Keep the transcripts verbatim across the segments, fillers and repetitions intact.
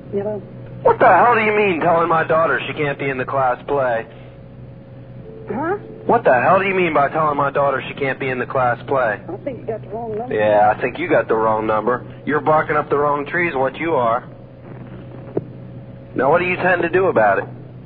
Hello? What the hell do you mean telling my daughter she can't be in the class play? Huh? What the hell do you mean by telling my daughter she can't be in the class play? I think you got the wrong number. Yeah, I think you got the wrong number. You're barking up the wrong trees, what you are. Now, what do you tend to do about it?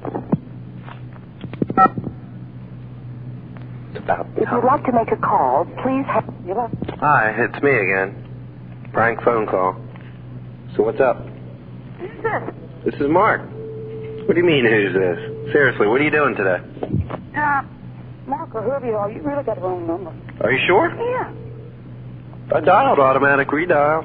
It's about If you'd like to make a call, please have... Hello? Hi, it's me again. Prank phone call. So what's up? Who's this? This is Mark. What do you mean, who's this? Seriously, what are you doing today? Uh, Mark or whoever you are, you really got the wrong number. Are you sure? Yeah. I dialed automatic redial.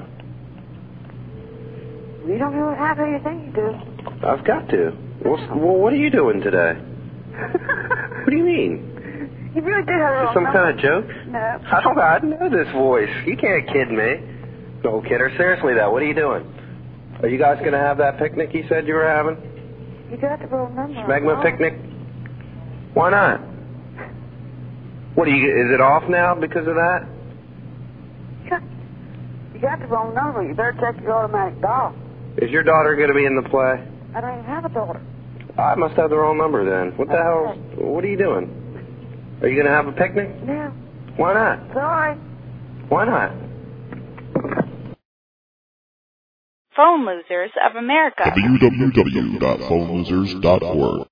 You don't really have who you think you do. I've got to. Well, well, what are you doing today? What do you mean? You really did have the Is this wrong some number. kind of joke? No. I don't I know this voice. You can't kid me. No kidder. Seriously, though, what are you doing? Are you guys going to have that picnic you said you were having? You got the wrong number. Smegma Oh. picnic? Why not? What, are you, is it off now because of that? You got, you got the wrong number. You better check your automatic dial. Is your daughter going to be in the play? I don't even have a daughter. I must have the wrong number then. What the hell? What are you doing? Are you going to have a picnic? No. Why not? Sorry. Why not? Phone Losers of America. w w w dot phone losers dot org